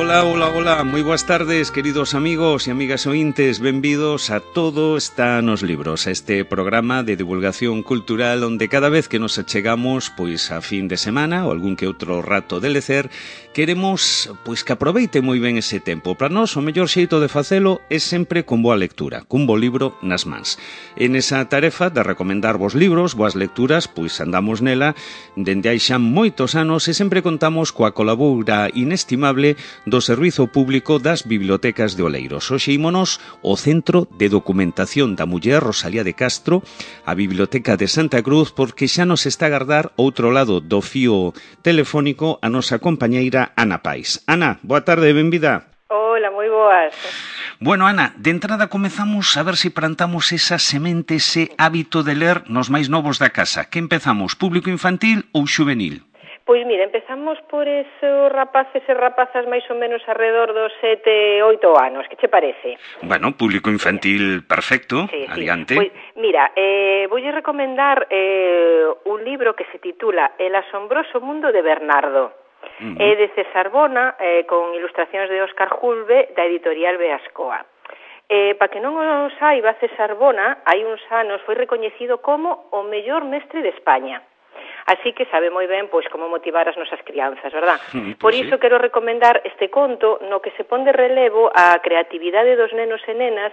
Ola, moi boas tardes, queridos amigos e amigas ointes, benvidos a Todo está nos libros, a este programa de divulgación cultural onde cada vez que nos achegamos pois a fin de semana ou algún que outro rato de lecer, queremos pois que aproveite moi ben ese tempo. Para nós o mellor xeito de facelo é sempre con boa lectura, cun bo libro nas mans. En esa tarefa de recomendar vos libros, boas lecturas, pois andamos nela dende hai xa moitos anos e sempre contamos coa colabora inestimable do Servizo Público das Bibliotecas de Oleiros. Hoxe ímonos ao Centro de Documentación da Muller Rosalía de Castro, a Biblioteca de Santa Cruz, porque xa nos está a agardar outro lado do fío telefónico a nosa compañeira Ana Pais. Ana, boa tarde, benvida. Hola, moi boas. Bueno, Ana, de entrada comezamos a ver se plantamos esa semente, ese hábito de ler nos máis novos da casa. Que empezamos, público infantil ou xuvenil? Pois mira, empezamos por esos rapaces e rapazas máis ou menos alrededor dos 7, 8 anos, que che parece? Bueno, público infantil perfecto, sí, adiante. Pois mira, voulle recomendar un libro que se titula El asombroso mundo de Bernardo. É de César Bona, con ilustracións de Óscar Julve, da editorial Beascoa. Para que non o saiba, César Bona, hai uns anos, foi recoñecido como o mellor mestre de España. Así que sabe moi ben pois como motivar as nosas crianzas, verdad? Por iso quero recomendar este conto no que se pon de relevo a creatividade dos nenos e nenas,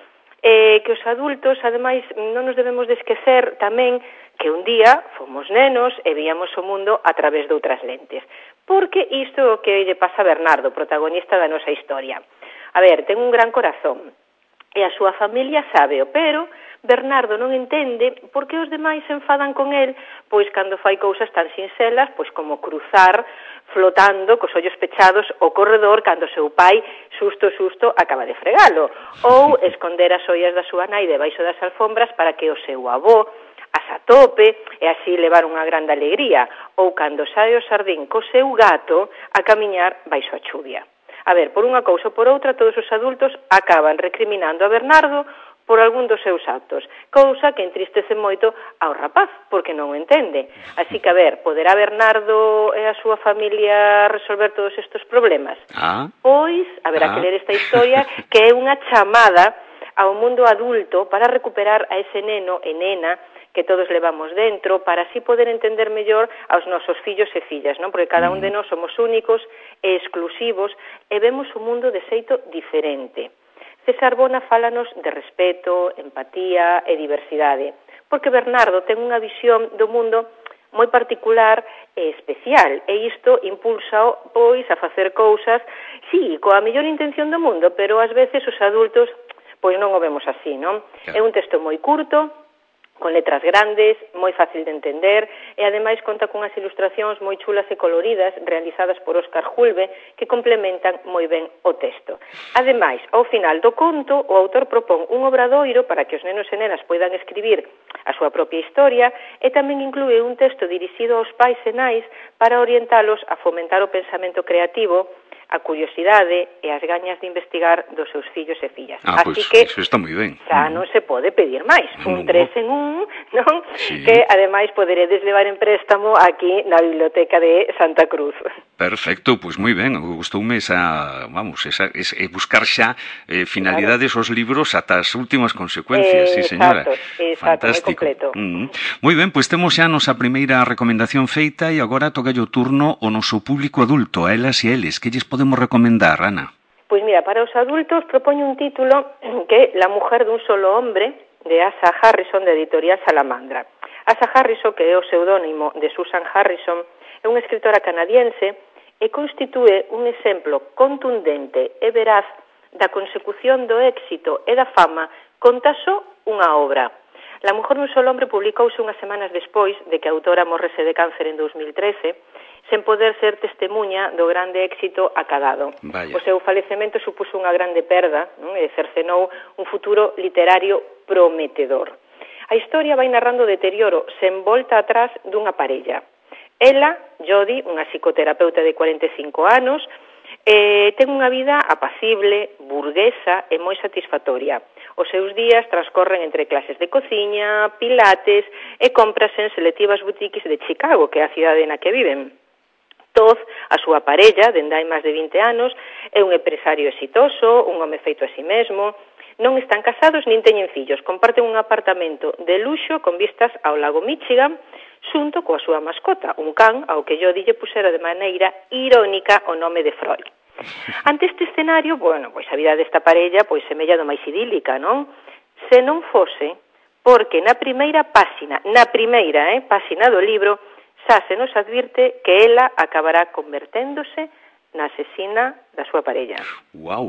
que os adultos, ademais, non nos debemos de esquecer tamén que un día fomos nenos e víamos o mundo a través de outras lentes. Porque isto é o que lle pasa a Bernardo, protagonista da nosa historia. A ver, ten un gran corazón e a súa familia sábeo, pero Bernardo non entende por que os demais se enfadan con el, pois cando fai cousas tan sinxelas, pois como cruzar flotando cos ollos pechados o corredor cando seu pai, susto, acaba de fregalo, ou esconder as ollas da súa nai debaixo das alfombras para que o seu avó as atope e así levar unha grande alegría, ou cando sae o sardín co seu gato a camiñar baixo a chuvia. A ver, por unha cousa ou por outra, todos os adultos acaban recriminando a Bernardo por algún dos seus actos, cousa que entristece moito ao rapaz, porque non o entende. Así que, a ver, poderá Bernardo e a súa familia resolver todos estes problemas? Pois, haberá que ler esta historia, que é unha chamada ao mundo adulto para recuperar a ese neno e nena que todos levamos dentro, para así poder entender mellor aos nosos fillos e fillas, non? Porque cada un de nós somos únicos e exclusivos e vemos o mundo de xeito diferente. César Bona fálanos de respeto, empatía e diversidade, porque Bernardo ten unha visión do mundo moi particular e especial, e isto impulsa pois a facer cousas, sí, coa mellor intención do mundo, pero ás veces os adultos pois non o vemos así, non? É un texto moi curto, con letras grandes, moi fácil de entender, e ademais conta cunhas ilustracións moi chulas e coloridas realizadas por Óscar Julve que complementan moi ben o texto. Ademais, ao final do conto, o autor propón un obradoiro para que os nenos e nenas poidan escribir a súa propia historia e tamén inclúe un texto dirixido aos pais e nais para orientalos a fomentar o pensamento creativo, a curiosidade e as gañas de investigar dos seus fillos e fillas. Así pues, que eso está moi ben. Xa non se pode pedir máis. Un 3 en 1, non? Sí. Que ademais poderedes levar en préstamo aquí na Biblioteca de Santa Cruz. Perfecto, pois moi ben. Gustoume esa buscar xa finalidades aos libros ata as últimas consecuencias, sí, señora. Exacto, moi completo. Moi ben, pois temos xa a nosa primeira recomendación feita e agora toca o turno ao noso público adulto, a elas e eles. Que lles podemos recomendar, Ana? Pois mira, para os adultos propoño un título que é La mujer dun solo hombre, de Asa Harrison, de editorial Salamandra. Asa Harrison, que é o pseudónimo de Susan Harrison, é unha escritora canadiense e constitúe un exemplo contundente e veraz da consecución do éxito e da fama conta só unha obra. La mujer dun solo hombre publicouse unhas semanas despois de que a autora morrese de cáncer en 2013, sen poder ser testemunha do grande éxito acadado. Vaya. O seu falecemento supuso unha grande perda, non? E cercenou un futuro literario prometedor. A historia vai narrando o deterioro sen volta atrás dunha parella. Ela, Jodi, unha psicoterapeuta de 45 anos, ten unha vida apacible, burguesa e moi satisfactoria. Os seus días transcorren entre clases de cociña, pilates e compras en selectivas boutiques de Chicago, que é a cidade na que viven. Todd, a súa parella, dende hai máis de 20 anos, é un empresario exitoso, un home feito a si mesmo, non están casados nin teñen fillos, comparten un apartamento de luxo con vistas ao lago Michigan, xunto coa súa mascota, un can ao que Jody lle pusera de maneira irónica o nome de Freud. Ante este escenario, bueno, pois a vida desta parella pois semella do máis idílica, non? Se non fose porque na primeira páxina do libro xa se nos advirte que ela acabará converténdose na asesina da súa parella. Wow.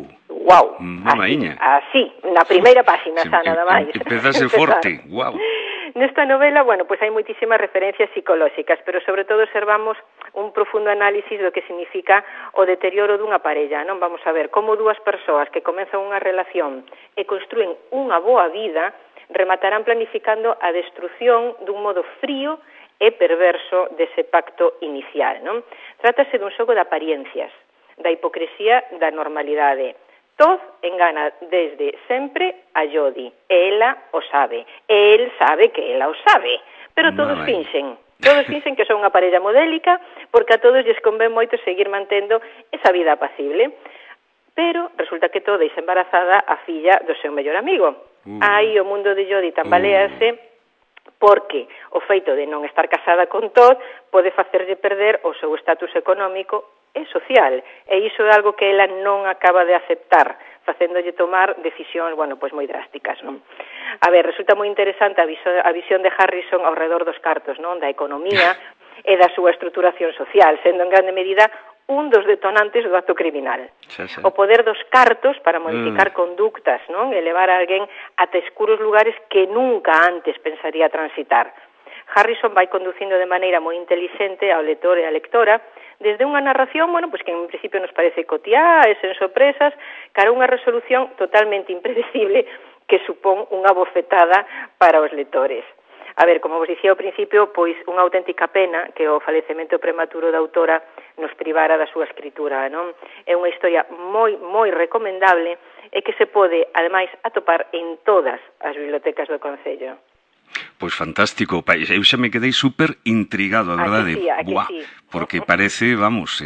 Así, na primeira páxina xa nada máis. Empezase forte, wow. Nesta novela, bueno, pois hai moitísimas referencias psicolóxicas, pero sobre todo observamos un profundo análisis do que significa o deterioro dunha parella, non? Vamos a ver como dúas persoas que comenzan unha relación e construen unha boa vida rematarán planificando a destrucción dun modo frío e perverso dese pacto inicial, non? Trátase dun xogo de apariencias, da hipocresía da normalidade. Todd engana desde sempre a Jody, e ela o sabe, e el sabe que ela o sabe, pero todos finxen que son unha parella modélica, porque a todos lles convén moito seguir mantendo esa vida apacible. Pero resulta que Todd deixa embarazada a filla do seu mellor amigo. Aí o mundo de Jody tambalease porque o feito de non estar casada con Todd pode facerlle perder o seu estatus económico e social, e iso é algo que ela non acaba de aceptar, facéndolle tomar decisións, bueno, pois moi drásticas, non? A ver, resulta moi interesante a visión de Harrison ao redor dos cartos, non? Da economía e da súa estruturación social, sendo en grande medida un dos detonantes do acto criminal. O poder dos cartos para modificar conductas, non? E levar a alguén ata escuros lugares que nunca antes pensaría transitar. Harrison vai conducindo de maneira moi inteligente ao lector e a lectora desde unha narración, bueno, pois que en principio nos parece cotiá e sen sorpresas, cara a unha resolución totalmente impredecible que supón unha bofetada para os lectores. A ver, como vos dicía ao principio, pois unha auténtica pena que o falecemento prematuro da autora nos privara da súa escritura, non? É unha historia moi recomendable e que se pode, ademais, atopar en todas as bibliotecas do Concello. Pois fantástico, eu xa me quedei super intrigado, a verdade. Sí. Porque parece, vamos,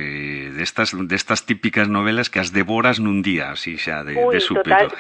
destas típicas novelas que as devoras nun día, así xa de súpeto.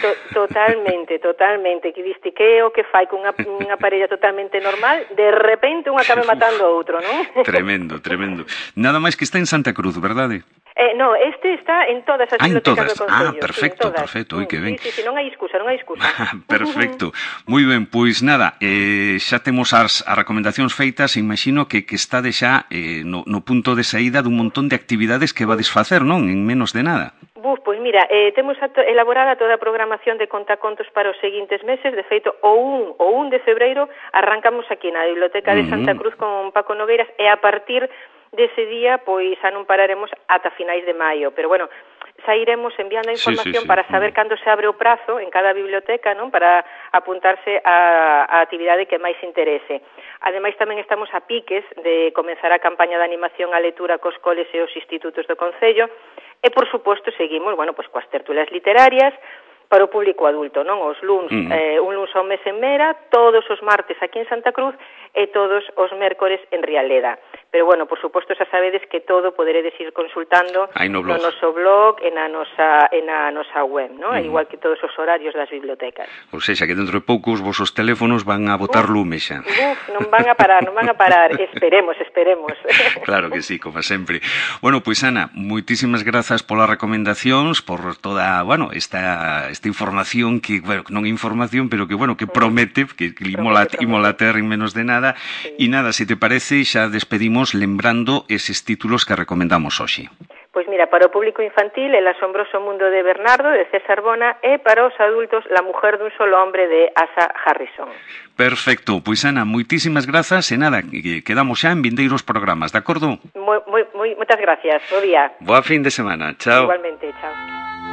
Totalmente, que diste que é o que fai con unha parella totalmente normal, de repente un acabe matando a outro, non? Tremendo. Nada máis que está en Santa Cruz, verdade? No, este está en todas as bibliotecas do Concello. Perfecto, oi que ben. Sí, non hai excusa. Perfecto. Moi ben, pois nada, xa temos as recomendacións feitas, imagino que estade xa no punto de saída dun montón de actividades que vades facer, non? En menos de nada. Pois mira, temos elaborada toda a programación de contacontos para os seguintes meses. De feito, o 1 de febreiro arrancamos aquí na Biblioteca de Santa Cruz con Paco Nogueiras e a partir dese día, pois xa non pararemos ata finais de maio, pero bueno, xa iremos enviando a información para saber cando se abre o prazo en cada biblioteca, non? Para apuntarse a actividade que máis interese. Ademais, tamén estamos a piques de comenzar a campaña de animación á lectura cos coles e os institutos do Concello, e, por suposto, seguimos, bueno, pois coas tertulias literarias para o público adulto, non? Os luns, un luns ao mes en Mera, todos os martes aquí en Santa Cruz e todos os mércores en Rialeda. Pero, bueno, por suposto, xa sabedes que todo poderedes ir consultando no noso blog e na nosa web, non? Igual que todos os horarios das bibliotecas. Ou seja, que dentro de pouco os vosos teléfonos van a botar lume xa. Non van a parar. Esperemos. Claro que sí, como sempre. Bueno, pois, Ana, moitísimas grazas polas recomendacións, por toda, bueno, esta información que, bueno, non información, pero que, bueno, que promete, que imola ter en menos de nada. E nada, se te parece, xa despedimos lembrando eses títulos que recomendamos hoxe. Pois mira, para o público infantil, El asombroso mundo de Bernardo, de César Bona, e para os adultos, La mujer dun solo hombre, de Asa Harrison. Perfecto, pois Ana, moitísimas grazas, e nada, quedamos xa en vindeiros programas, de acordo? Moitas gracias, bo día. Boa fin de semana, chao. Igualmente, chao.